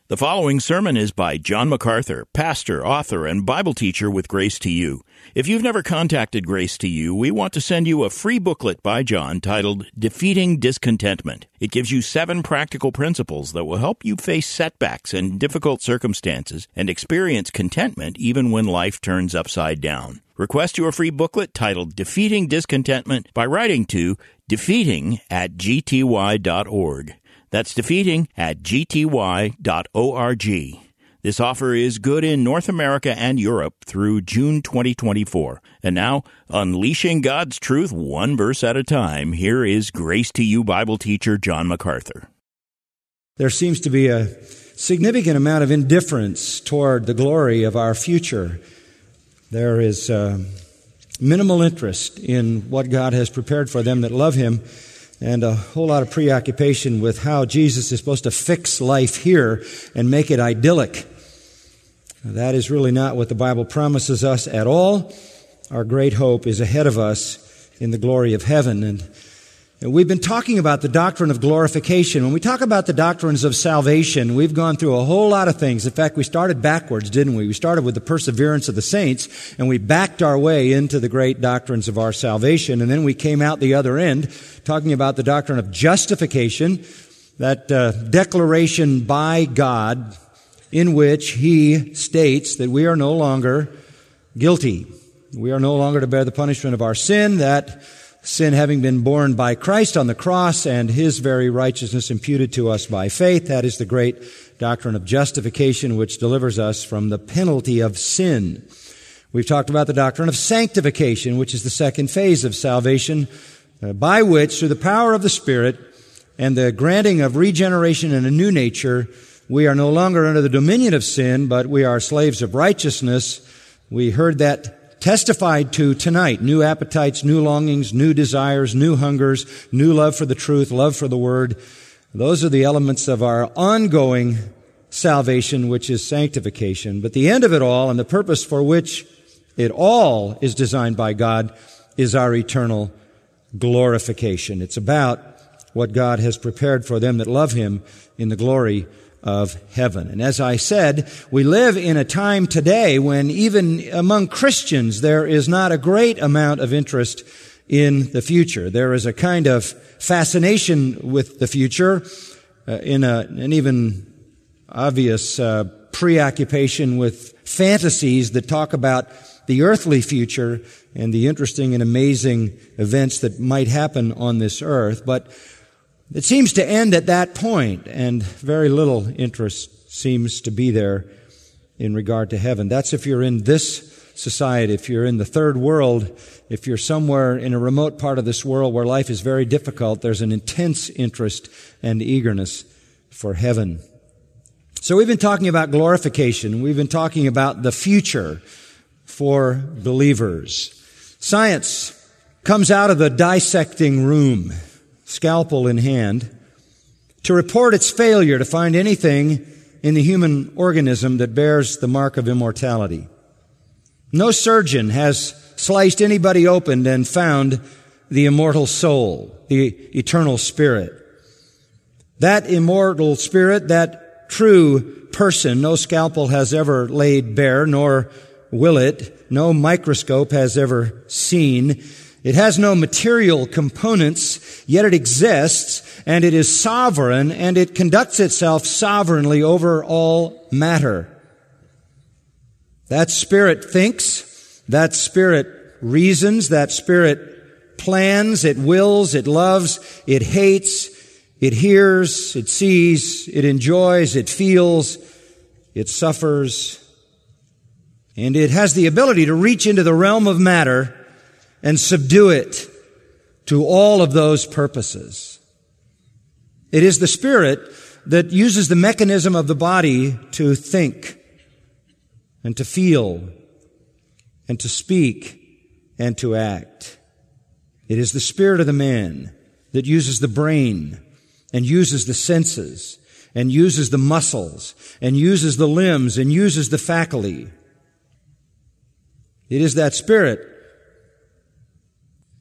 The following sermon is by John MacArthur, pastor, author, and Bible teacher with Grace to You. If you've never contacted Grace to You, we want to send you a free booklet by John titled Defeating Discontentment. It gives you 7 practical principles that will help you face setbacks and difficult circumstances and experience contentment even when life turns upside down. Request your free booklet titled Defeating Discontentment by writing to defeating@gty.org. That's defeating@gty.org. This offer is good in North America and Europe through June 2024. And now, unleashing God's truth one verse at a time, here is Grace to You Bible teacher John MacArthur. There seems to be a significant amount of indifference toward the glory of our future. There is minimal interest in what God has prepared for them that love Him, and a whole lot of preoccupation with how Jesus is supposed to fix life here and make it idyllic. That is really not what the Bible promises us at all. Our great hope is ahead of us in the glory of heaven. And we've been talking about the doctrine of glorification. When we talk about the doctrines of salvation, we've gone through a whole lot of things. In fact, we started backwards, didn't we? We started with the perseverance of the saints, and we backed our way into the great doctrines of our salvation. And then we came out the other end, talking about the doctrine of justification, that declaration by God in which He states that we are no longer guilty. We are no longer to bear the punishment of our sin, that sin having been borne by Christ on the cross and His very righteousness imputed to us by faith. That is the great doctrine of justification, which delivers us from the penalty of sin. We've talked about the doctrine of sanctification, which is the second phase of salvation, by which, through the power of the Spirit and the granting of regeneration and a new nature, we are no longer under the dominion of sin, but we are slaves of righteousness. We heard that testified to tonight. New appetites, new longings, new desires, new hungers, new love for the truth, love for the Word. Those are the elements of our ongoing salvation, which is sanctification. But the end of it all, and the purpose for which it all is designed by God, is our eternal glorification. It's about what God has prepared for them that love Him in the glory of heaven. And as I said, we live in a time today when even among Christians there is not a great amount of interest in the future. There is a kind of fascination with the future, in an even obvious preoccupation with fantasies that talk about the earthly future and the interesting and amazing events that might happen on this earth. But it seems to end at that point, and very little interest seems to be there in regard to heaven. That's if you're in this society, if you're in the third world, if you're somewhere in a remote part of this world where life is very difficult, there's an intense interest and eagerness for heaven. So we've been talking about glorification. We've been talking about the future for believers. Science comes out of the dissecting room, scalpel in hand, to report its failure to find anything in the human organism that bears the mark of immortality. No surgeon has sliced anybody open and found the immortal soul, the eternal spirit. That immortal spirit, that true person, no scalpel has ever laid bare, nor will it. No microscope has ever seen. It has no material components, yet it exists, and it is sovereign, and it conducts itself sovereignly over all matter. That spirit thinks, that spirit reasons, that spirit plans, it wills, it loves, it hates, it hears, it sees, it enjoys, it feels, it suffers, and it has the ability to reach into the realm of matter and subdue it to all of those purposes. It is the Spirit that uses the mechanism of the body to think and to feel and to speak and to act. It is the spirit of the man that uses the brain and uses the senses and uses the muscles and uses the limbs and uses the faculty. It is that spirit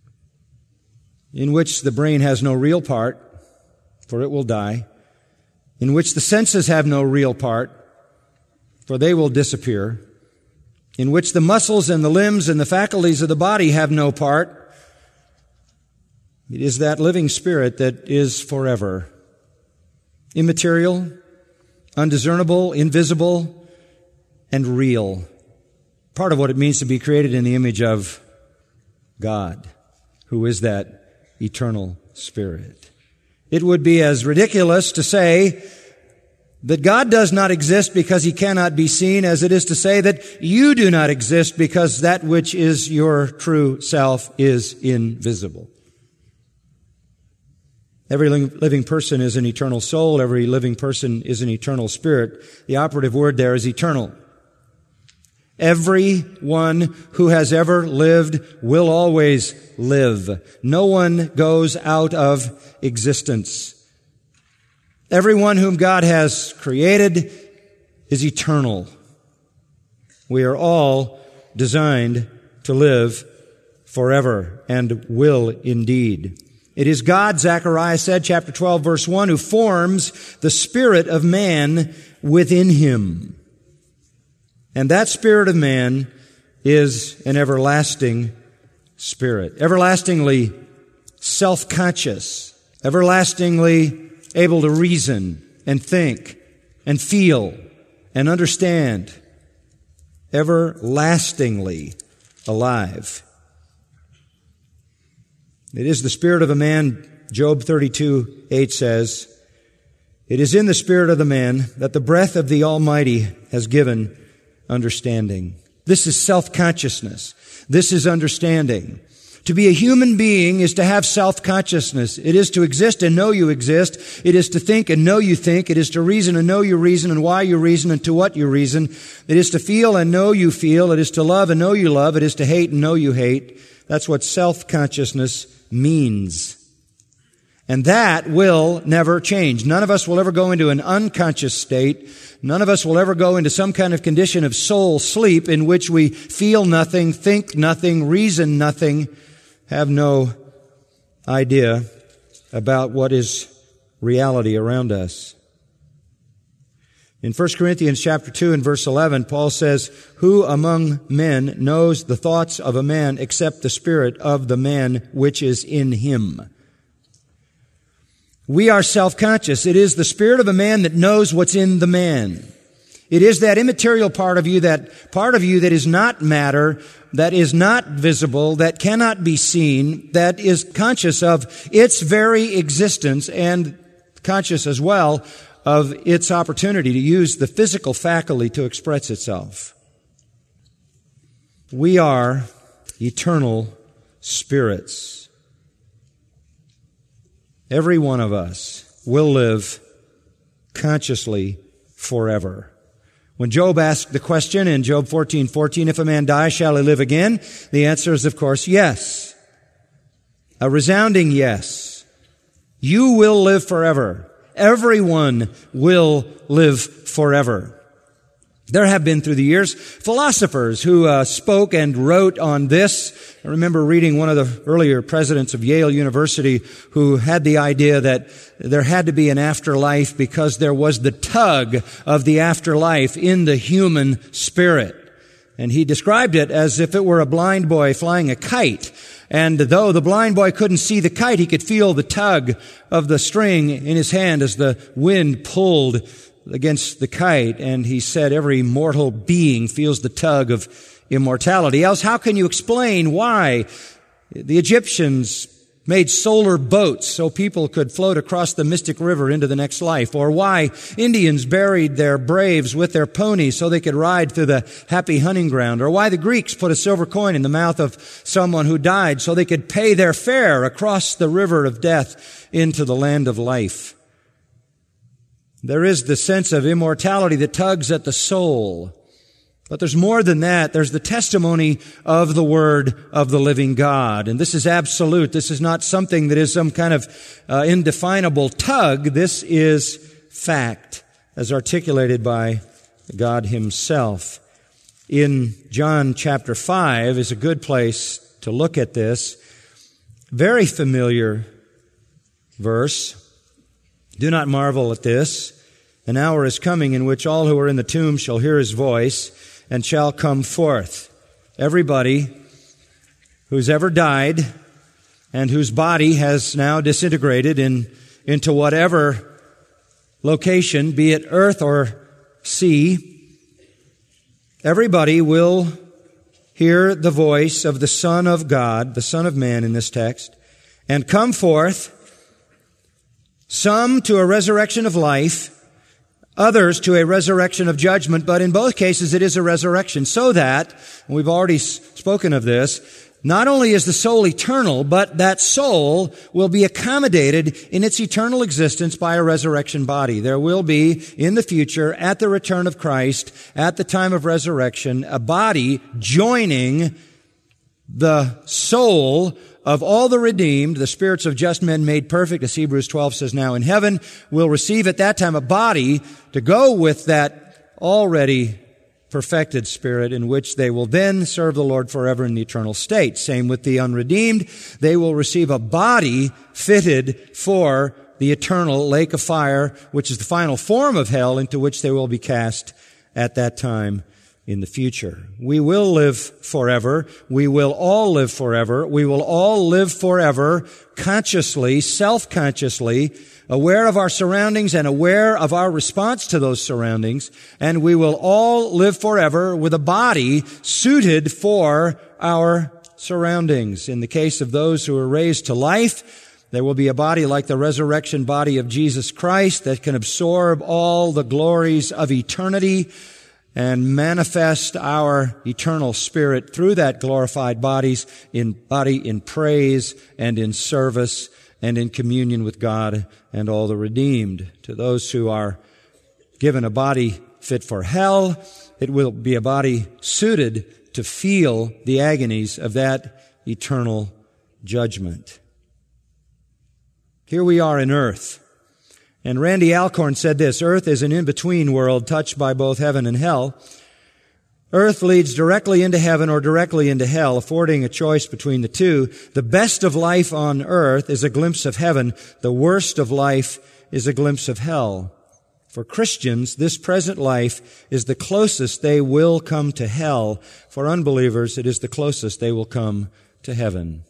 in which the brain has no real part, for it will die, in which the senses have no real part, for they will disappear, in which the muscles and the limbs and the faculties of the body have no part. It is that living Spirit that is forever, immaterial, undiscernible, invisible, and real. Part of what it means to be created in the image of God, who is that eternal Spirit. It would be as ridiculous to say that God does not exist because He cannot be seen as it is to say that you do not exist because that which is your true self is invisible. Every living person is an eternal soul. Every living person is an eternal spirit. The operative word there is eternal. Everyone who has ever lived will always live. No one goes out of existence. Everyone whom God has created is eternal. We are all designed to live forever and will indeed. It is God, Zechariah said, chapter 12, verse 1, who forms the spirit of man within him. And that spirit of man is an everlasting spirit, everlastingly self-conscious, everlastingly able to reason and think and feel and understand, everlastingly alive. It is the spirit of a man, Job 32:8 says, it is in the spirit of the man that the breath of the Almighty has given understanding. This is self-consciousness. This is understanding. To be a human being is to have self-consciousness. It is to exist and know you exist. It is to think and know you think. It is to reason and know you reason and why you reason and to what you reason. It is to feel and know you feel. It is to love and know you love. It is to hate and know you hate. That's what self-consciousness means. And that will never change. None of us will ever go into an unconscious state. None of us will ever go into some kind of condition of soul sleep in which we feel nothing, think nothing, reason nothing, have no idea about what is reality around us. In 1 Corinthians chapter 2 and verse 11, Paul says, who among men knows the thoughts of a man except the spirit of the man which is in him? We are self-conscious. It is the spirit of a man that knows what's in the man. It is that immaterial part of you that is not matter, that is not visible, that cannot be seen, that is conscious of its very existence and conscious as well of its opportunity to use the physical faculty to express itself. We are eternal spirits. Every one of us will live consciously forever. When Job asked the question in Job 14:14, if a man die, shall he live again? The answer is, of course, yes. A resounding yes. You will live forever. Everyone will live forever. There have been through the years philosophers who spoke and wrote on this. I remember reading one of the earlier presidents of Yale University who had the idea that there had to be an afterlife because there was the tug of the afterlife in the human spirit. And he described it as if it were a blind boy flying a kite. And though the blind boy couldn't see the kite, he could feel the tug of the string in his hand as the wind pulled against the kite. And he said every mortal being feels the tug of immortality. Else how can you explain why the Egyptians made solar boats so people could float across the Mystic River into the next life? Or why Indians buried their braves with their ponies so they could ride through the happy hunting ground? Or why the Greeks put a silver coin in the mouth of someone who died so they could pay their fare across the river of death into the land of life? There is the sense of immortality that tugs at the soul. But there's more than that. There's the testimony of the Word of the living God. And this is absolute. This is not something that is some kind of indefinable tug. This is fact, as articulated by God Himself. In John chapter 5 is a good place to look at this. Very familiar verse. Do not marvel at this. An hour is coming in which all who are in the tomb shall hear his voice and shall come forth. Everybody who's ever died and whose body has now disintegrated into whatever location, be it earth or sea, everybody will hear the voice of the Son of God, the Son of Man in this text, and come forth, some to a resurrection of life, others to a resurrection of judgment, but in both cases it is a resurrection, so that, and we've already spoken of this, not only is the soul eternal, but that soul will be accommodated in its eternal existence by a resurrection body. There will be, in the future, at the return of Christ, at the time of resurrection, a body joining the soul of all the redeemed, the spirits of just men made perfect, as Hebrews 12 says now in heaven, will receive at that time a body to go with that already perfected spirit in which they will then serve the Lord forever in the eternal state. Same with the unredeemed. They will receive a body fitted for the eternal lake of fire, which is the final form of hell into which they will be cast at that time in the future. We will live forever. We will all live forever. We will all live forever consciously, self-consciously, aware of our surroundings and aware of our response to those surroundings. And we will all live forever with a body suited for our surroundings. In the case of those who are raised to life, there will be a body like the resurrection body of Jesus Christ that can absorb all the glories of eternity and manifest our eternal spirit through that glorified body in praise and in service and in communion with God and all the redeemed. To those who are given a body fit for hell, it will be a body suited to feel the agonies of that eternal judgment. Here we are in earth. And Randy Alcorn said this: earth is an in-between world touched by both heaven and hell. Earth leads directly into heaven or directly into hell, affording a choice between the two. The best of life on earth is a glimpse of heaven. The worst of life is a glimpse of hell. For Christians, this present life is the closest they will come to hell. For unbelievers, it is the closest they will come to heaven.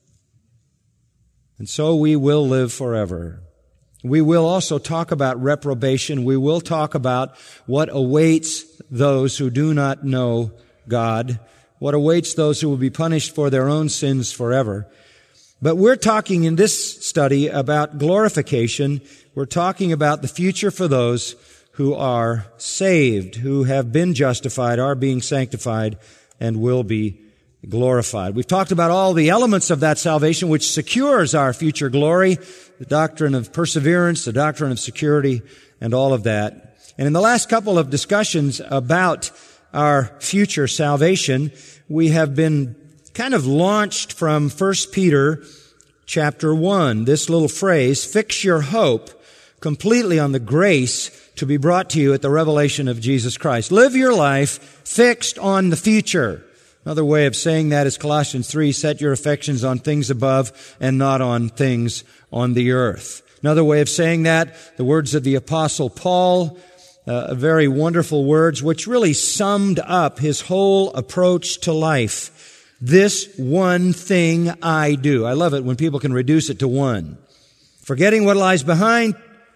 And so we will live forever. We will also talk about reprobation. We will talk about what awaits those who do not know God, what awaits those who will be punished for their own sins forever. But we're talking in this study about glorification. We're talking about the future for those who are saved, who have been justified, are being sanctified, and will be glorified. We've talked about all the elements of that salvation which secures our future glory, the doctrine of perseverance, the doctrine of security, and all of that. And in the last couple of discussions about our future salvation, we have been kind of launched from 1 Peter chapter 1. This little phrase, fix your hope completely on the grace to be brought to you at the revelation of Jesus Christ. Live your life fixed on the future. Another way of saying that is Colossians 3, set your affections on things above and not on things on the earth. Another way of saying that, the words of the Apostle Paul, very wonderful words, which really summed up his whole approach to life. This one thing I do. I love it when people can reduce it to one. Forgetting what lies behind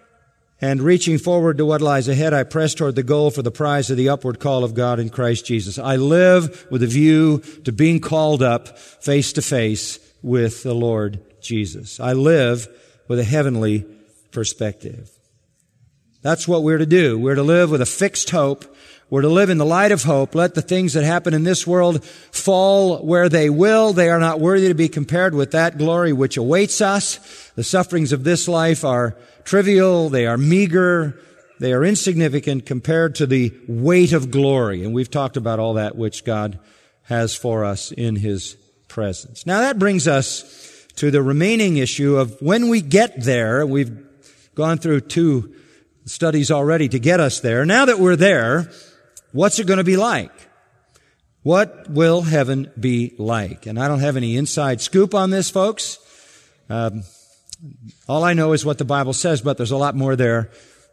and reaching forward to what lies ahead, I press toward the goal for the prize of the upward call of God in Christ Jesus. I live with a view to being called up face to face with the Lord Jesus. I live with a heavenly perspective. That's what we're to do. We're to live with a fixed hope. We're to live in the light of hope. Let the things that happen in this world fall where they will. They are not worthy to be compared with that glory which awaits us. The sufferings of this life are trivial. They are meager. They are insignificant compared to the weight of glory. And we've talked about all that which God has for us in His presence. Now that brings us to the remaining issue of when we get there. We've gone through 2 studies already to get us there. Now that we're there, what's it going to be like? What will heaven be like? And I don't have any inside scoop on this, folks. All I know is what the Bible says, but there's a lot more there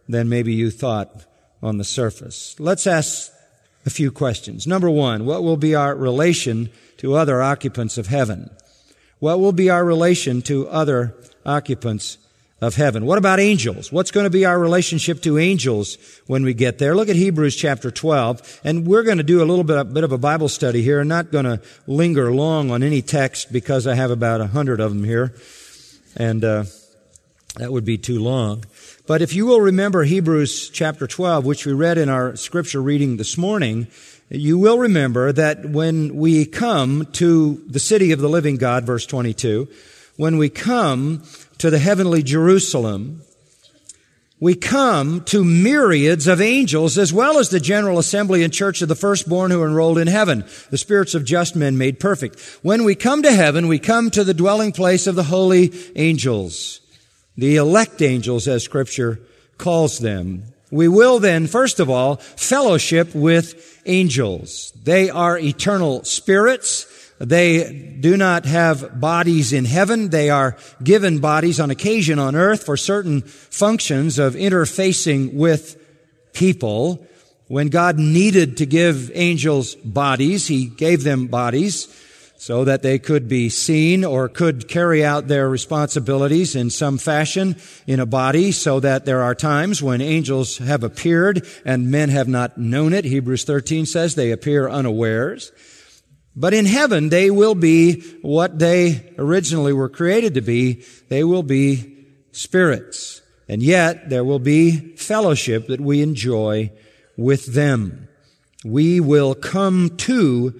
than maybe you thought on the surface. Let's ask a few questions. Number one, what will be our relation to other occupants of heaven? What will be our relation to other occupants of heaven? What about angels? What's going to be our relationship to angels when we get there? Look at Hebrews chapter 12, and we're going to do a little bit of a Bible study here. I'm not going to linger long on any text because I have about 100 of them here, and that would be too long. But if you will remember Hebrews chapter 12, which we read in our scripture reading this morning, you will remember that when we come to the city of the living God, verse 22, when we come to the heavenly Jerusalem, we come to myriads of angels as well as the general assembly and church of the firstborn who are enrolled in heaven, the spirits of just men made perfect. When we come to heaven, we come to the dwelling place of the holy angels, the elect angels, as Scripture calls them. We will then, first of all, fellowship with angels. They are eternal spirits. They do not have bodies in heaven. They are given bodies on occasion on earth for certain functions of interfacing with people. When God needed to give angels bodies, He gave them bodies so that they could be seen or could carry out their responsibilities in some fashion in a body, so that there are times when angels have appeared and men have not known it. Hebrews 13 says they appear unawares. But in heaven, they will be what they originally were created to be. They will be spirits. And yet, there will be fellowship that we enjoy with them. We will come to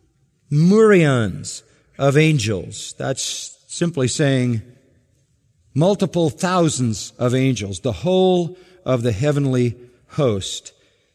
myriads of angels. That's simply saying multiple thousands of angels. The whole of the heavenly host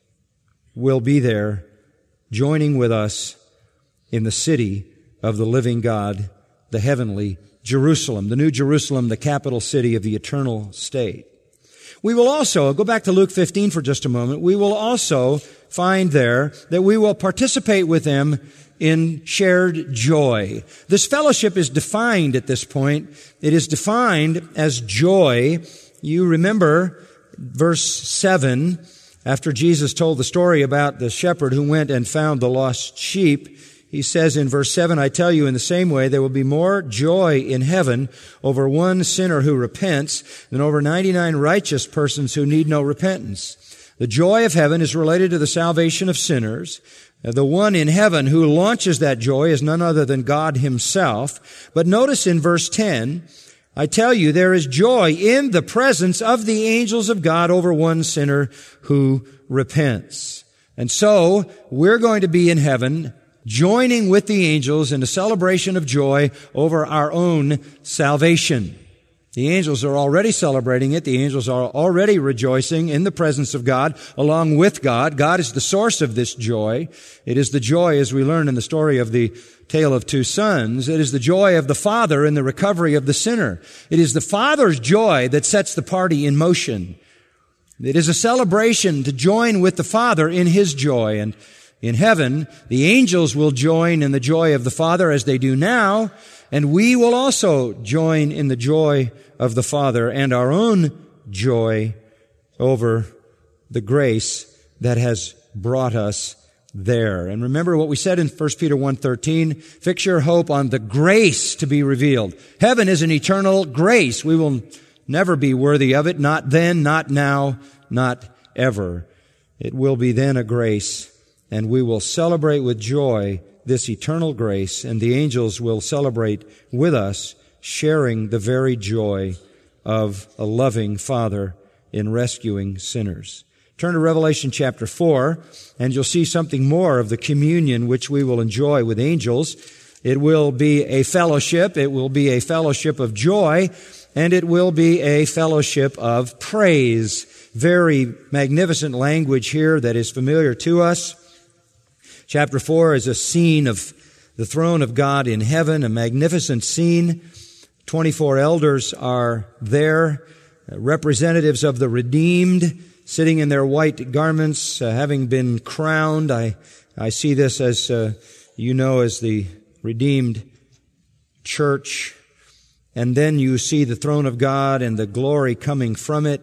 will be there joining with us in the city of the living God, the heavenly Jerusalem, the New Jerusalem, the capital city of the eternal state. We will also, go back to Luke 15 for just a moment, we will also find there that we will participate with them in shared joy. This fellowship is defined at this point. It is defined as joy. You remember verse 7, after Jesus told the story about the shepherd who went and found the lost sheep. He says in verse 7, I tell you, in the same way, there will be more joy in heaven over one sinner who repents than over 99 righteous persons who need no repentance. The joy of heaven is related to the salvation of sinners. The one in heaven who launches that joy is none other than God Himself. But notice in verse 10, I tell you, there is joy in the presence of the angels of God over one sinner who repents. And so, we're going to be in heaven, joining with the angels in a celebration of joy over our own salvation. The angels are already celebrating it. The angels are already rejoicing in the presence of God, along with God. God is the source of this joy. It is the joy, as we learn in the story of the tale of two sons. It is the joy of the Father in the recovery of the sinner. It is the Father's joy that sets the party in motion. It is a celebration to join with the Father in His joy. And in heaven, the angels will join in the joy of the Father as they do now, and we will also join in the joy of the Father and our own joy over the grace that has brought us there. And remember what we said in 1 Peter 1:13, fix your hope on the grace to be revealed. Heaven is an eternal grace. We will never be worthy of it, not then, not now, not ever. It will be then a grace, and we will celebrate with joy this eternal grace, and the angels will celebrate with us, sharing the very joy of a loving Father in rescuing sinners. Turn to Revelation chapter 4, and you'll see something more of the communion which we will enjoy with angels. It will be a fellowship. It will be a fellowship of joy, and it will be a fellowship of praise. Very magnificent language here that is familiar to us. Chapter 4 is a scene of the throne of God in heaven, a magnificent scene. 24 elders are there, representatives of the redeemed, sitting in their white garments, having been crowned. I see this as, you know, as the redeemed church. And then you see the throne of God and the glory coming from it.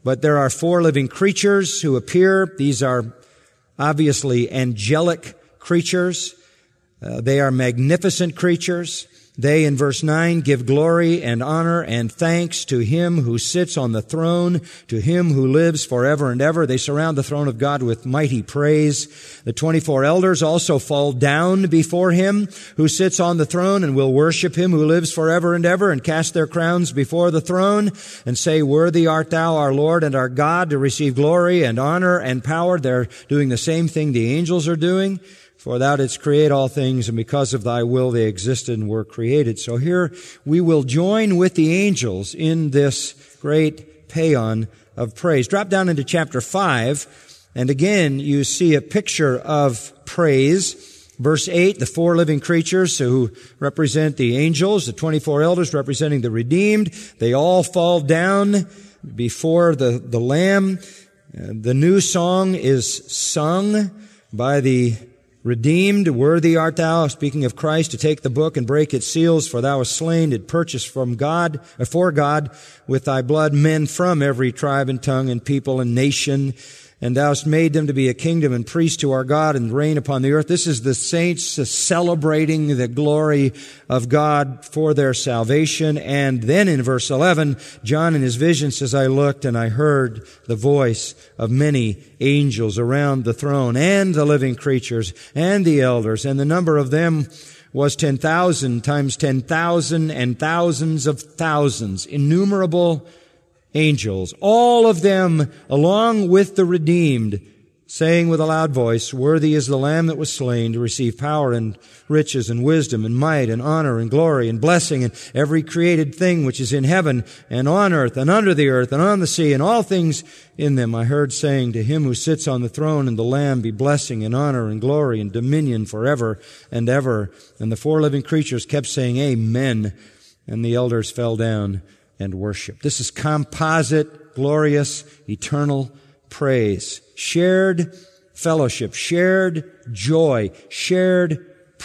But there are 4 living creatures who appear. These are obviously angelic creatures. They are magnificent creatures. They, in verse 9, give glory and honor and thanks to Him who sits on the throne, to Him who lives forever and ever. They surround the throne of God with mighty praise. The 24 elders also fall down before Him who sits on the throne and will worship Him who lives forever and ever, and cast their crowns before the throne and say, "Worthy art Thou, our Lord and our God, to receive glory and honor and power." They're doing the same thing the angels are doing. "For Thou didst create all things, and because of Thy will they existed and were created." So here we will join with the angels in this great paean of praise. Drop down into chapter 5, and again you see a picture of praise. Verse 8, the 4 living creatures who represent the angels, the 24 elders representing the redeemed, they all fall down before the Lamb. The new song is sung by the redeemed. "Worthy art Thou," speaking of Christ, "to take the book and break its seals, for Thou wast slain, did purchase from God, for God, with Thy blood, men from every tribe and tongue and people and nation. And Thou hast made them to be a kingdom and priests to our God, and reign upon the earth." This is the saints celebrating the glory of God for their salvation. And then in verse 11, John in his vision says, "I looked and I heard the voice of many angels around the throne, and the living creatures, and the elders, and the number of them was 10,000 times 10,000 and thousands of thousands, innumerable angels, all of them along with the redeemed, saying with a loud voice, "Worthy is the Lamb that was slain to receive power and riches and wisdom and might and honor and glory and blessing, and every created thing which is in heaven and on earth and under the earth and on the sea and all things in them." I heard saying, "To Him who sits on the throne and the Lamb be blessing and honor and glory and dominion forever and ever." And the 4 living creatures kept saying, "Amen." And the elders fell down and worship. This is composite, glorious, eternal praise. Shared fellowship, shared joy, shared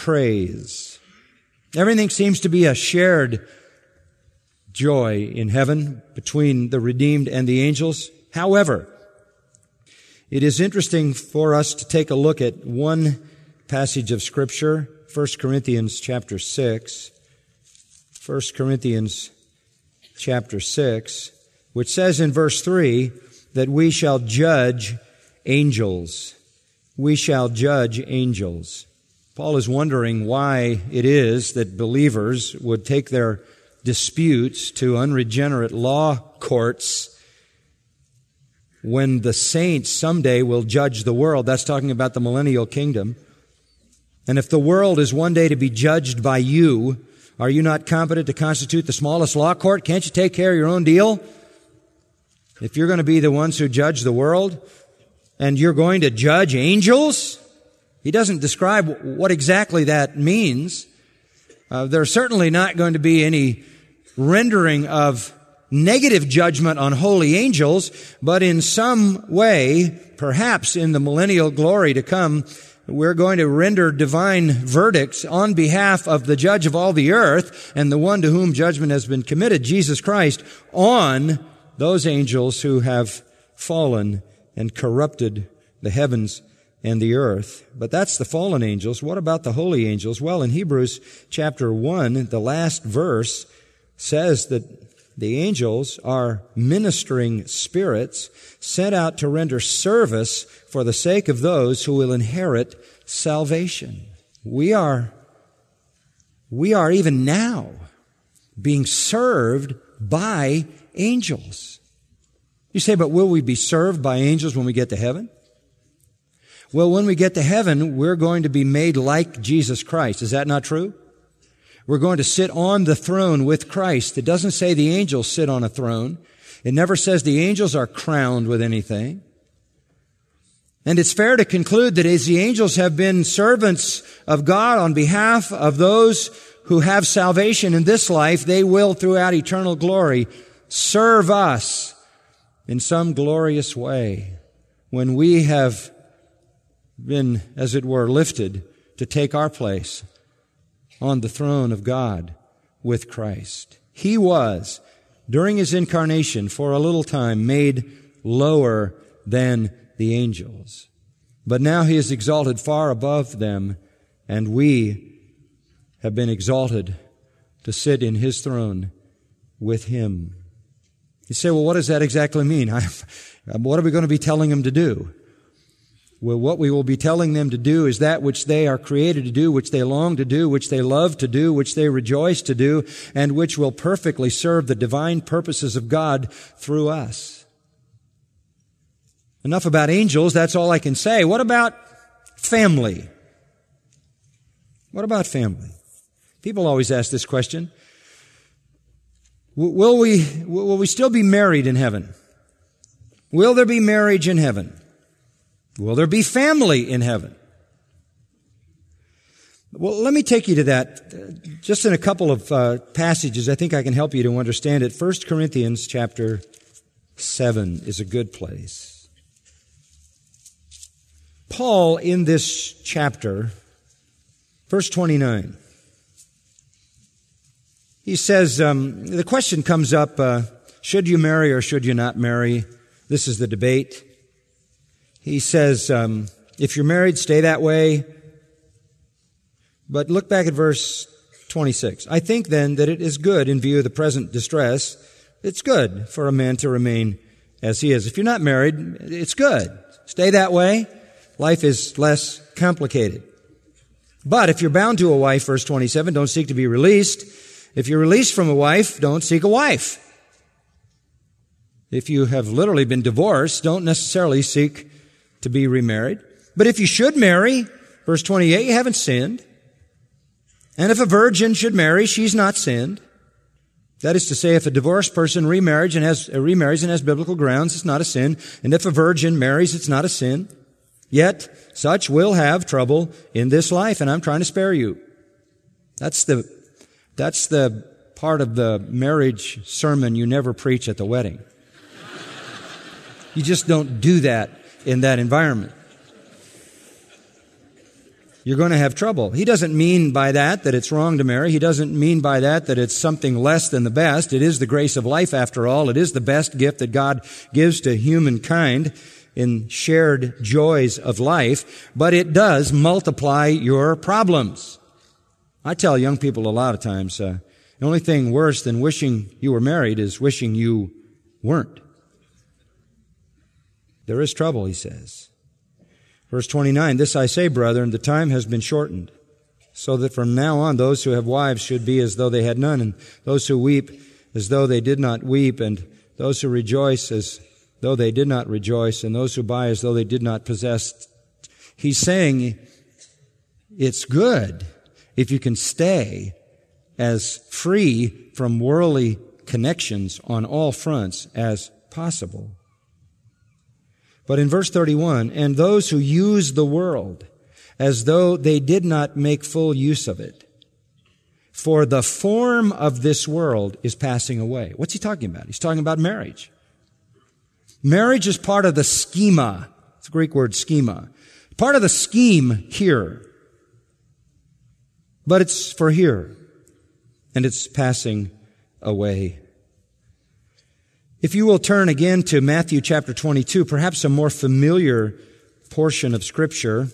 praise. Everything seems to be a shared joy in heaven between the redeemed and the angels. However, it is interesting for us to take a look at one passage of Scripture, 1 Corinthians chapter 6. 1 Corinthians chapter 6, which says in verse 3 that we shall judge angels. We shall judge angels. Paul is wondering why it is that believers would take their disputes to unregenerate law courts when the saints someday will judge the world. That's talking about the millennial kingdom. And if the world is one day to be judged by you, are you not competent to constitute the smallest law court? Can't you take care of your own deal? If you're going to be the ones who judge the world, and you're going to judge angels? He doesn't describe what exactly that means. There's certainly not going to be any rendering of negative judgment on holy angels, but in some way, perhaps in the millennial glory to come, we're going to render divine verdicts on behalf of the judge of all the earth and the one to whom judgment has been committed, Jesus Christ, on those angels who have fallen and corrupted the heavens and the earth. But that's the fallen angels. What about the holy angels? Well, in Hebrews chapter 1, the last verse says that the angels are ministering spirits sent out to render service for the sake of those who will inherit salvation. We are even now being served by angels. You say, but will we be served by angels when we get to heaven? Well, when we get to heaven, we're going to be made like Jesus Christ. Is that not true? We're going to sit on the throne with Christ. It doesn't say the angels sit on a throne. It never says the angels are crowned with anything. And it's fair to conclude that as the angels have been servants of God on behalf of those who have salvation in this life, they will throughout eternal glory serve us in some glorious way when we have been, as it were, lifted to take our place on the throne of God with Christ. He was, during His incarnation, for a little time made lower than the angels. But now he is exalted far above them, and we have been exalted to sit in his throne with him. You say, well, what does that exactly mean? What are we going to be telling them to do? Well, what we will be telling them to do is that which they are created to do, which they long to do, which they love to do, which they rejoice to do, and which will perfectly serve the divine purposes of God through us. Enough about angels, that's all I can say. What about family? What about family? People always ask this question. Will we still be married in heaven? Will there be marriage in heaven? Will there be family in heaven? Well, let me take you to that just in a couple of passages. I think I can help you to understand it. 1 Corinthians chapter 7 is a good place. Paul, in this chapter, verse 29, he says, the question comes up, should you marry or should you not marry? This is the debate. He says, if you're married, stay that way. But look back at verse 26. I think then that it is good in view of the present distress. It's good for a man to remain as he is. If you're not married, it's good. Stay that way. Life is less complicated. But if you're bound to a wife, verse 27, don't seek to be released. If you're released from a wife, don't seek a wife. If you have literally been divorced, don't necessarily seek to be remarried. But if you should marry, verse 28, you haven't sinned. And if a virgin should marry, she's not sinned. That is to say, if a divorced person remarries and has biblical grounds, it's not a sin. And if a virgin marries, it's not a sin. Yet, such will have trouble in this life, and I'm trying to spare you. That's the part of the marriage sermon you never preach at the wedding. You just don't do that in that environment. You're going to have trouble. He doesn't mean by that it's wrong to marry. He doesn't mean by that it's something less than the best. It is the grace of life after all. It is the best gift that God gives to humankind in shared joys of life, but it does multiply your problems. I tell young people a lot of times, the only thing worse than wishing you were married is wishing you weren't. There is trouble, he says. Verse 29, this I say, brethren, the time has been shortened, so that from now on those who have wives should be as though they had none, and those who weep as though they did not weep, and those who rejoice as though they did not rejoice, and those who buy as though they did not possess. He's saying it's good if you can stay as free from worldly connections on all fronts as possible. But in verse 31, and those who use the world as though they did not make full use of it, for the form of this world is passing away. What's he talking about? He's talking about marriage. Marriage is part of the schema. It's a Greek word, schema. Part of the scheme here. But it's for here. And it's passing away. If you will turn again to Matthew chapter 22, perhaps a more familiar portion of Scripture.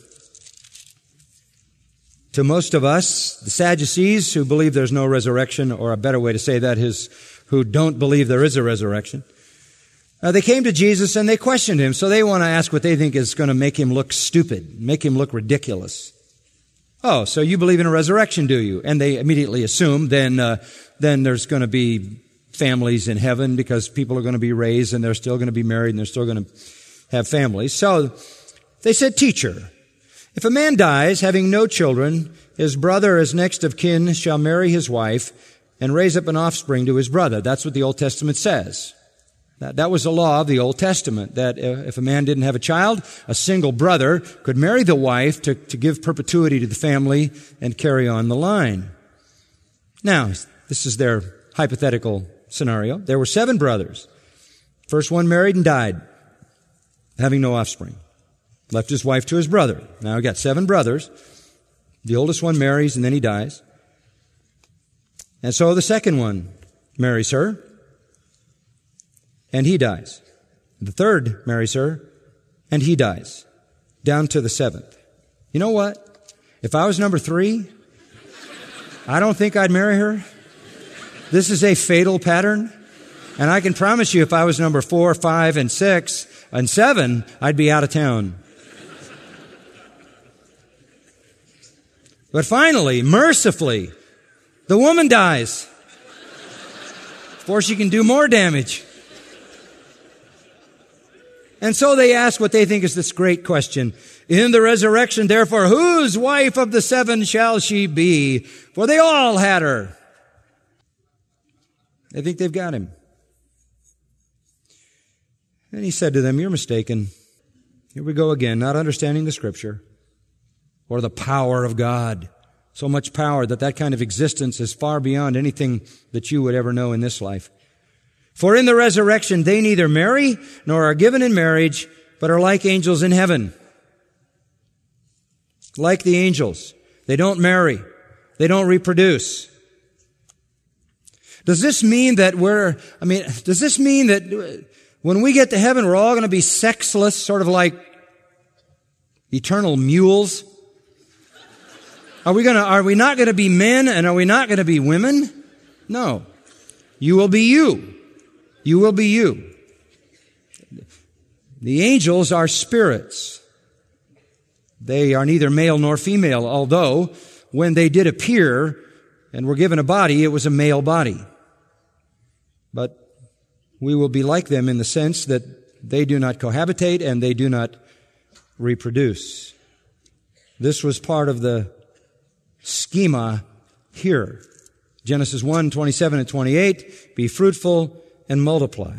To most of us, the Sadducees who believe there's no resurrection, or a better way to say that is who don't believe there is a resurrection, they came to Jesus and they questioned him. So they want to ask what they think is going to make him look stupid, make him look ridiculous. Oh, so you believe in a resurrection, do you? And they immediately assume then there's going to be families in heaven because people are going to be raised and they're still going to be married and they're still going to have families. So they said, Teacher, if a man dies having no children, his brother as next of kin shall marry his wife and raise up an offspring to his brother. That's what the Old Testament says. That was the law of the Old Testament, that if a man didn't have a child, a single brother could marry the wife to give perpetuity to the family and carry on the line. Now, this is their hypothetical scenario. There were 7 brothers. First one married and died, having no offspring. Left his wife to his brother. Now we got 7 brothers. The oldest one marries and then he dies. And so the second one marries her and he dies. The third marries her, and he dies, down to the seventh. You know what? If I was number 3, I don't think I'd marry her. This is a fatal pattern. And I can promise you, if I was number 4, 5, and 6, and 7, I'd be out of town. But finally, mercifully, the woman dies before she can do more damage. And so they ask what they think is this great question. In the resurrection, therefore, whose wife of the 7 shall she be? For they all had her. They think they've got him. And he said to them, you're mistaken. Here we go again, not understanding the Scripture or the power of God. So much power that kind of existence is far beyond anything that you would ever know in this life. For in the resurrection they neither marry nor are given in marriage, but are like angels in heaven. Like the angels. They don't marry. They don't reproduce. Does this mean that when we get to heaven we're all going to be sexless, sort of like eternal mules? Are we not going to be men, and are we not going to be women? No. You will be you. You will be you. The angels are spirits. They are neither male nor female, although when they did appear and were given a body, it was a male body. But we will be like them in the sense that they do not cohabitate and they do not reproduce. This was part of the schema here. Genesis 1, 27 and 28, be fruitful and multiply.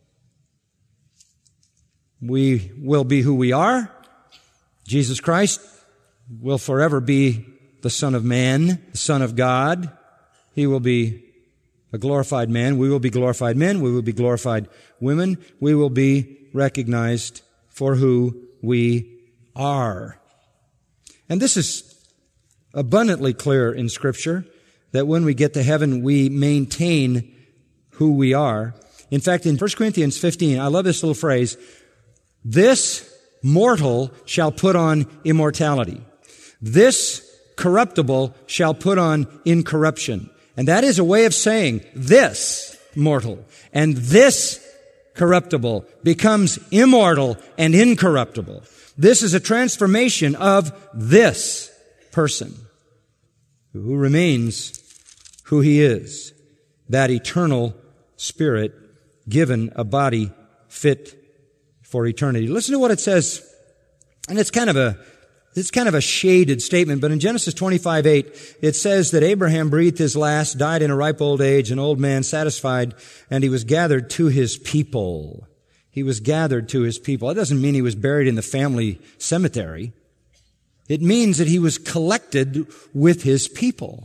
We will be who we are. Jesus Christ will forever be the Son of Man, the Son of God. He will be a glorified man. We will be glorified men. We will be glorified women. We will be recognized for who we are. And this is abundantly clear in Scripture that when we get to heaven, we maintain who we are. In fact, in 1 Corinthians 15, I love this little phrase, this mortal shall put on immortality. This corruptible shall put on incorruption. And that is a way of saying this mortal and this corruptible becomes immortal and incorruptible. This is a transformation of this person who remains who he is, that eternal spirit given a body fit for eternity. Listen to what it says, and it's kind of a shaded statement, but in Genesis 25:8, it says that Abraham breathed his last, died in a ripe old age, an old man satisfied, and he was gathered to his people. He was gathered to his people. That doesn't mean he was buried in the family cemetery. It means that he was collected with his people.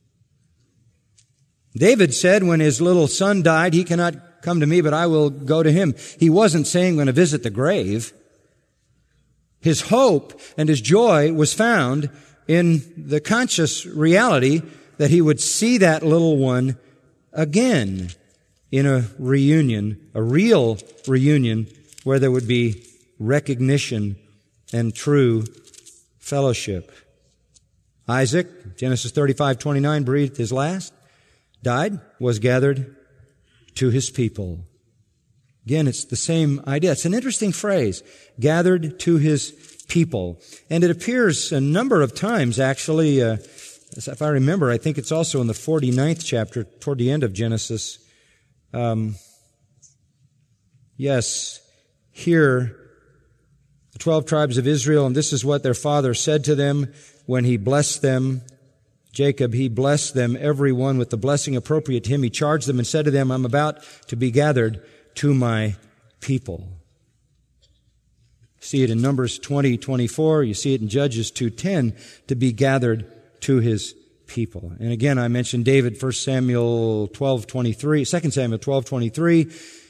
David said when his little son died, he cannot come to me, but I will go to him. He wasn't saying I'm going to visit the grave. His hope and his joy was found in the conscious reality that he would see that little one again in a reunion, a real reunion where there would be recognition and true fellowship. Isaac, Genesis 35:29, breathed his last, died, was gathered to his people. Again, it's the same idea. It's an interesting phrase, gathered to his people. And it appears a number of times, actually, if I remember, I think it's also in the 49th chapter, toward the end of Genesis. Yes, here, the 12 tribes of Israel, and this is what their father said to them when he blessed them. Jacob, he blessed them, every one with the blessing appropriate to him. He charged them and said to them, I'm about to be gathered to my people. See it in Numbers 20:24. You see it in Judges 2:10, to be gathered to his people. And again, I mentioned David, 1 Samuel 12:23, 2 Samuel 12:23.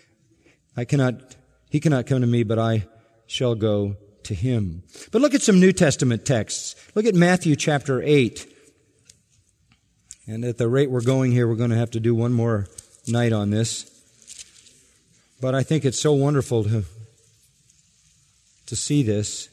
He cannot come to me, but I shall go to him. But look at some New Testament texts. Look at Matthew chapter 8. And at the rate we're going here, we're going to have to do one more night on this. But I think it's so wonderful to see this.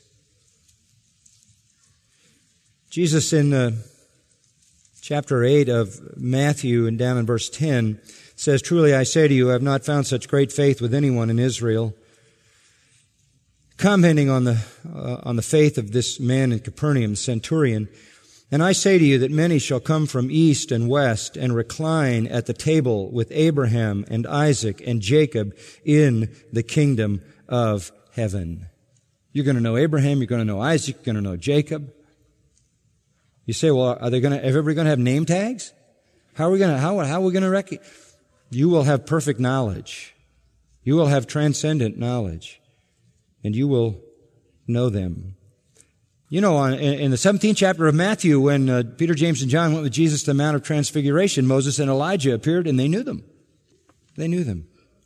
Jesus in chapter 8 of Matthew and down in verse 10 says, "Truly I say to you, I have not found such great faith with anyone in Israel." Commenting on the faith of this man in Capernaum, centurion, "And I say to you that many shall come from east and west and recline at the table with Abraham and Isaac and Jacob in the kingdom of heaven." You're going to know Abraham, you're going to know Isaac, you're going to know Jacob. You say, well, everybody going to have name tags? How are we going to recognize? You will have perfect knowledge. You will have transcendent knowledge. And you will know them. You know, in the 17th chapter of Matthew, when Peter, James, and John went with Jesus to the Mount of Transfiguration, Moses and Elijah appeared and they knew them. They knew them.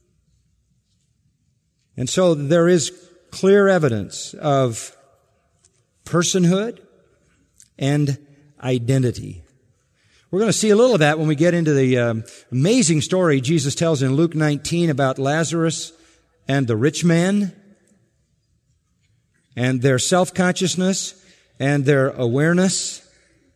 And so there is clear evidence of personhood and identity. We're going to see a little of that when we get into the amazing story Jesus tells in Luke 19 about Lazarus and the rich man and their self-consciousness and their awareness.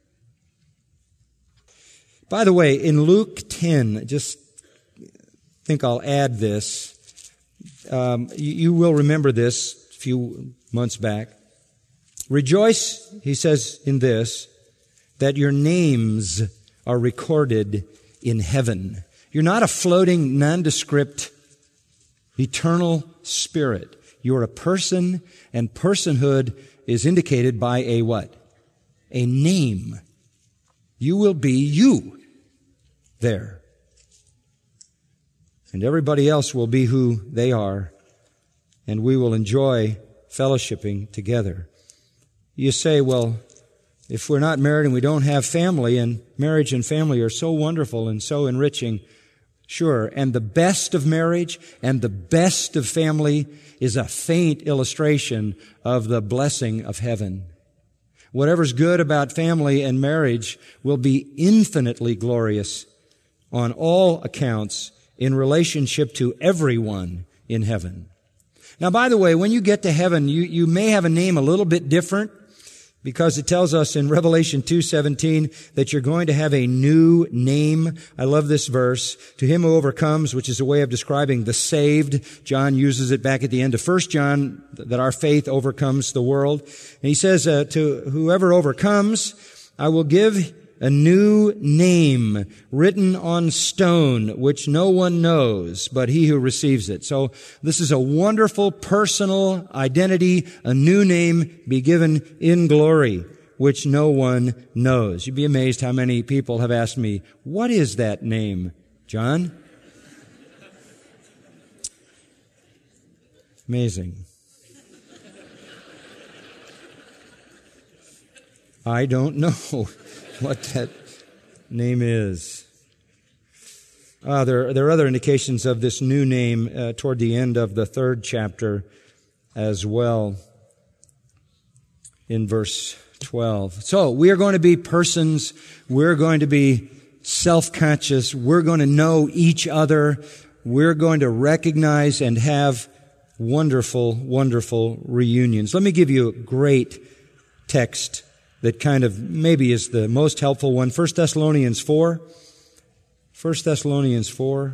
By the way, in Luke 10, just think I'll add this. You will remember this a few months back. "Rejoice," he says in this, "that your names are recorded in heaven." You're not a floating, nondescript, eternal spirit. You're a person, and personhood is indicated by a what? A name. You will be you there. And everybody else will be who they are, and we will enjoy fellowshipping together. You say, well, if we're not married and we don't have family, and marriage and family are so wonderful and so enriching, sure. And the best of marriage and the best of family is a faint illustration of the blessing of heaven. Whatever's good about family and marriage will be infinitely glorious on all accounts in relationship to everyone in heaven. Now, by the way, when you get to heaven, you may have a name a little bit different, because it tells us in Revelation 2:17 that you're going to have a new name. I love this verse. "To him who overcomes," which is a way of describing the saved. John uses it back at the end of 1 John, that our faith overcomes the world. And he says, "To whoever overcomes, I will give a new name written on stone, which no one knows but he who receives it." So this is a wonderful personal identity, a new name be given in glory, which no one knows. You'd be amazed how many people have asked me, "What is that name, John?" Amazing. I don't know what that name is. There are other indications of this new name toward the end of the 3rd chapter as well, in verse 12. So we are going to be persons. We're going to be self-conscious. We're going to know each other. We're going to recognize and have wonderful, wonderful reunions. Let me give you a great text that kind of maybe is the most helpful one. 1 Thessalonians 4. 1 Thessalonians 4.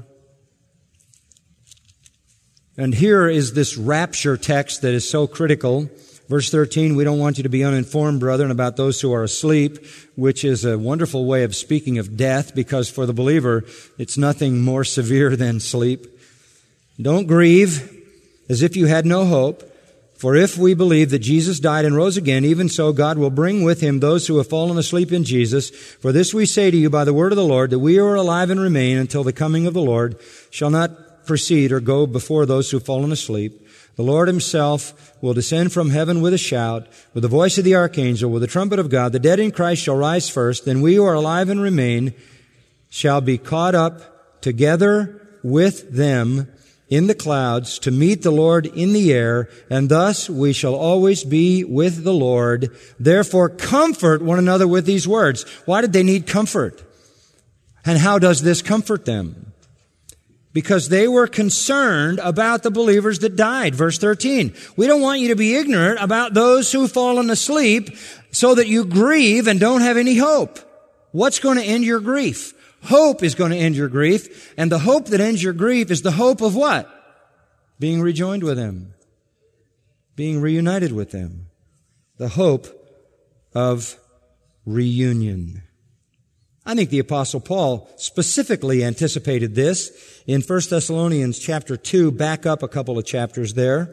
And here is this rapture text that is so critical. Verse 13, "We don't want you to be uninformed, brethren, about those who are asleep," which is a wonderful way of speaking of death, because for the believer, it's nothing more severe than sleep. "Don't grieve as if you had no hope. For if we believe that Jesus died and rose again, even so God will bring with him those who have fallen asleep in Jesus. For this we say to you by the word of the Lord, that we who are alive and remain until the coming of the Lord shall not precede or go before those who have fallen asleep. The Lord himself will descend from heaven with a shout, with the voice of the archangel, with the trumpet of God. The dead in Christ shall rise first. Then we who are alive and remain shall be caught up together with them in the clouds to meet the Lord in the air, and thus we shall always be with the Lord. Therefore comfort one another with these words." Why did they need comfort? And how does this comfort them? because they were concerned about the believers that died. Verse 13, we don't want you to be ignorant about those who've fallen asleep so that you grieve and don't have any hope. What's going to end your grief? Hope is going to end your grief, and the hope that ends your grief is the hope of what? Being rejoined with them. Being reunited with them. The hope of reunion. I think the Apostle Paul specifically anticipated this in 1 Thessalonians chapter 2. Back up a couple of chapters there.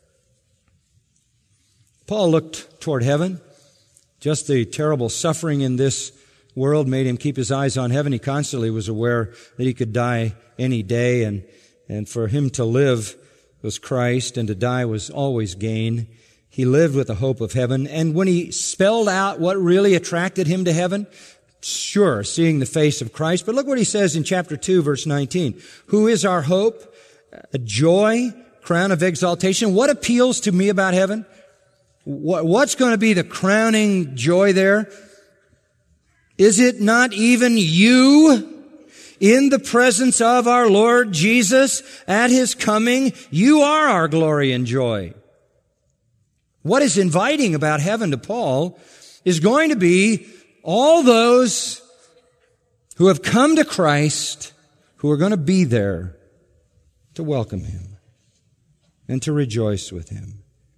Paul looked toward heaven. Just the terrible suffering in this world made him keep his eyes on heaven. He constantly was aware that he could die any day, and for him to live was Christ, and to die was always gain. He lived with the hope of heaven, and when he spelled out what really attracted him to heaven, sure, seeing the face of Christ. But look what he says in chapter 2, verse 19. Who is our hope, a joy, crown of exaltation? What appeals to me about heaven? What's going to be the crowning joy there? Is it not even you in the presence of our Lord Jesus at His coming? You are our glory and joy. What is inviting about heaven to Paul is going to be all those who have come to Christ, who are going to be there to welcome Him and to rejoice with Him.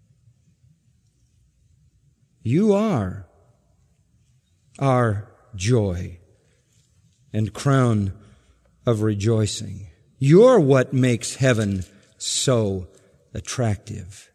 You are our joy and crown of rejoicing. You're what makes heaven so attractive.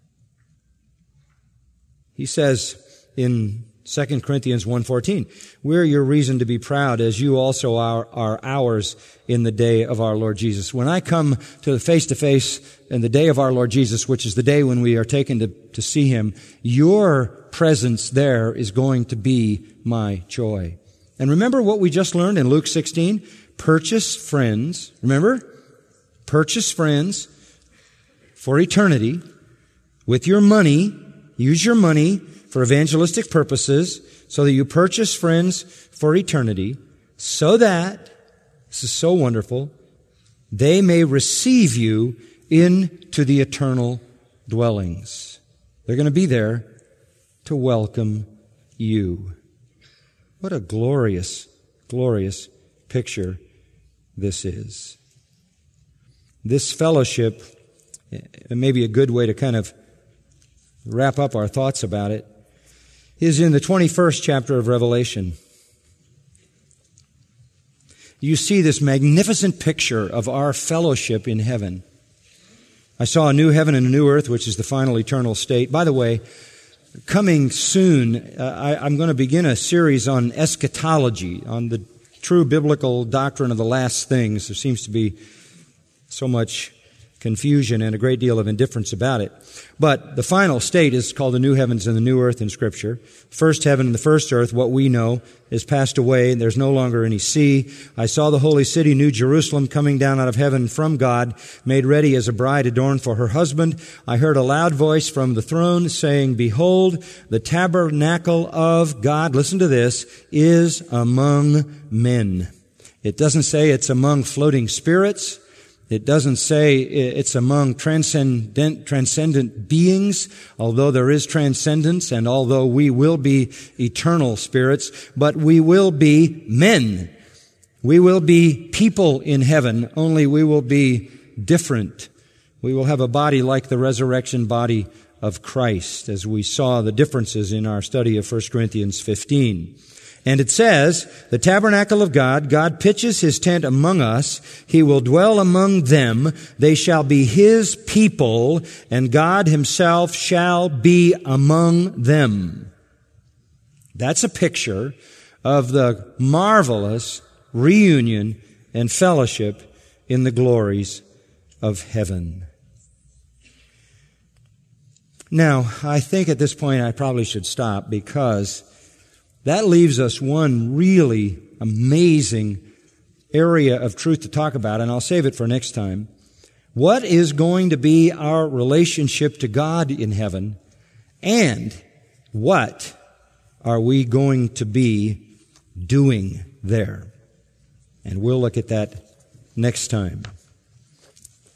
He says in 2 Corinthians 1:14, we're your reason to be proud, as you also are ours in the day of our Lord Jesus. When I come to the face-to-face in the day of our Lord Jesus, which is the day when we are taken to see Him, your presence there is going to be my joy. And remember what we just learned in Luke 16? Purchase friends. Remember? Purchase friends for eternity with your money. Use your money for evangelistic purposes so that you purchase friends for eternity so that, this is so wonderful, they may receive you into the eternal dwellings. They're going to be there to welcome you. What a glorious, glorious picture this is. This fellowship, maybe a good way to kind of wrap up our thoughts about it, is in the 21st chapter of Revelation. You see this magnificent picture of our fellowship in heaven. I saw a new heaven and a new earth, which is the final eternal state. By the way, coming soon, I'm going to begin a series on eschatology, on the true biblical doctrine of the last things. There seems to be so much confusion and a great deal of indifference about it. But the final state is called the new heavens and the new earth in Scripture. First heaven and the first earth, what we know, is passed away, and there's no longer any sea. I saw the holy city, New Jerusalem, coming down out of heaven from God, made ready as a bride adorned for her husband. I heard a loud voice from the throne saying, Behold, the tabernacle of God, listen to this, is among men. It doesn't say it's among floating spirits. It doesn't say it's among transcendent beings, although there is transcendence and although we will be eternal spirits, but we will be men. We will be people in heaven, only we will be different. We will have a body like the resurrection body of Christ, as we saw the differences in our study of 1 Corinthians 15. And it says, the tabernacle of God, God pitches His tent among us. He will dwell among them. They shall be His people, and God Himself shall be among them. That's a picture of the marvelous reunion and fellowship in the glories of heaven. Now, I think at this point I probably should stop, because that leaves us one really amazing area of truth to talk about, and I'll save it for next time. What is going to be our relationship to God in heaven, and what are we going to be doing there? And we'll look at that next time.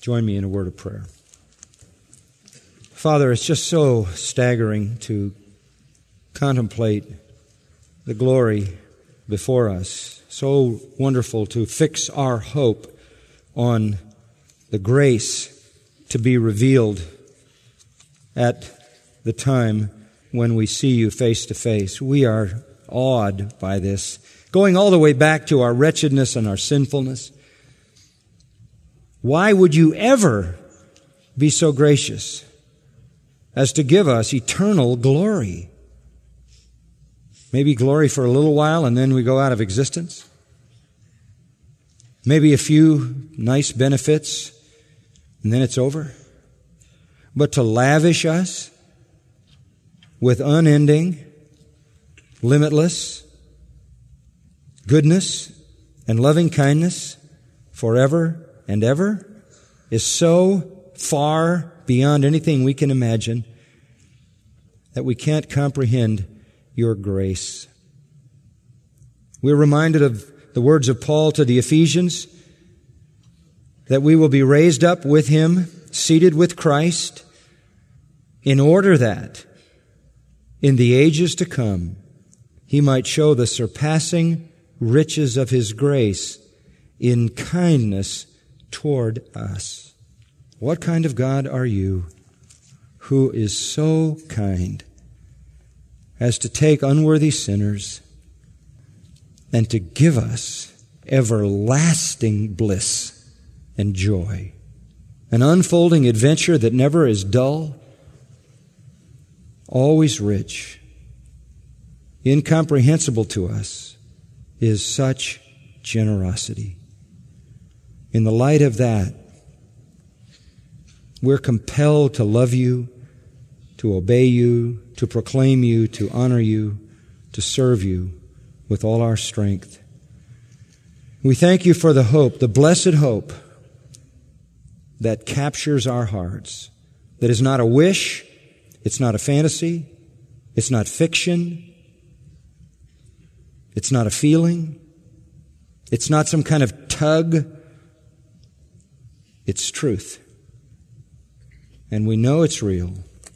Join me in a word of prayer. Father, it's just so staggering to contemplate the glory before us. So wonderful to fix our hope on the grace to be revealed at the time when we see you face to face. We are awed by this, going all the way back to our wretchedness and our sinfulness. Why would you ever be so gracious as to give us eternal glory? Maybe glory for a little while and then we go out of existence. Maybe a few nice benefits and then it's over. But to lavish us with unending, limitless goodness and loving kindness forever and ever is so far beyond anything we can imagine that we can't comprehend your grace. We're reminded of the words of Paul to the Ephesians, that we will be raised up with him, seated with Christ, in order that in the ages to come he might show the surpassing riches of his grace in kindness toward us. What kind of God are you, who is so kind as to take unworthy sinners and to give us everlasting bliss and joy, an unfolding adventure that never is dull, always rich, incomprehensible to us, is such generosity. In the light of that, we're compelled to love you, to obey you, to proclaim you, to honor you, to serve you with all our strength. We thank you for the hope, the blessed hope that captures our hearts, that is not a wish, it's not a fantasy, it's not fiction, it's not a feeling, it's not some kind of tug, it's truth. And we know it's real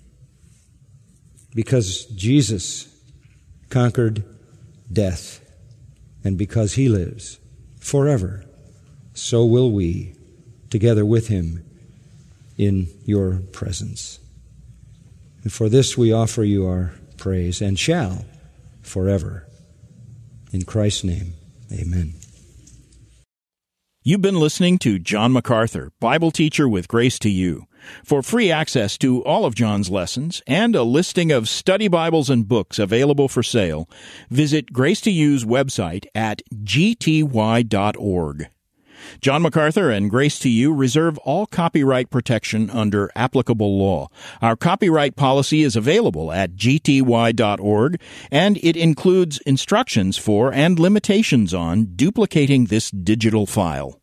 because Jesus conquered death, and because he lives forever, so will we, together with him in your presence. And for this we offer you our praise, and shall forever. In Christ's name, amen. You've been listening to John MacArthur, Bible teacher with Grace to You. For free access to all of John's lessons and a listing of study Bibles and books available for sale, visit Grace to You's website at gty.org. John MacArthur and Grace to You reserve all copyright protection under applicable law. Our copyright policy is available at gty.org, and it includes instructions for and limitations on duplicating this digital file.